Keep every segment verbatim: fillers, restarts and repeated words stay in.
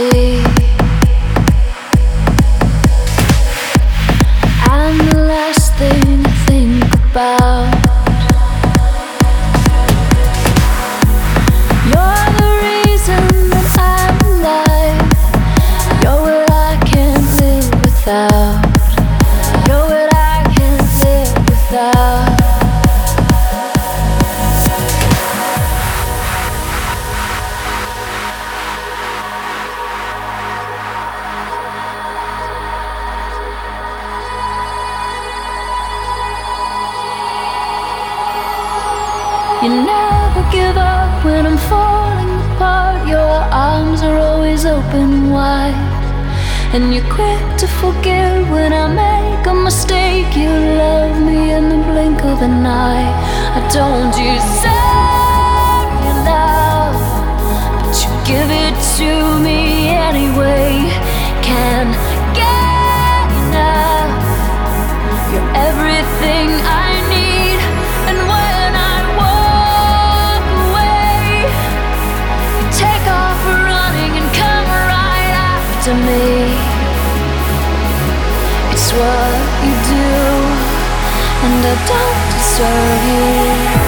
see. And the last thing I think about, you're the reason that I'm alive. You're what I can't live without. You're what I can't live without. You never give up when I'm falling apart. Your arms are always open wide, and you're quick to forgive when I make a mistake. You love me in the blink of an eye. I don't deserve your love, but you give it to me anyway. Can't get enough. You're everything I need, and when I walk away, you take off running and come right after me. It's what you do, and I don't deserve you.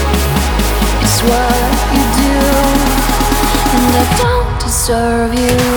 It's what you do, and I don't deserve you.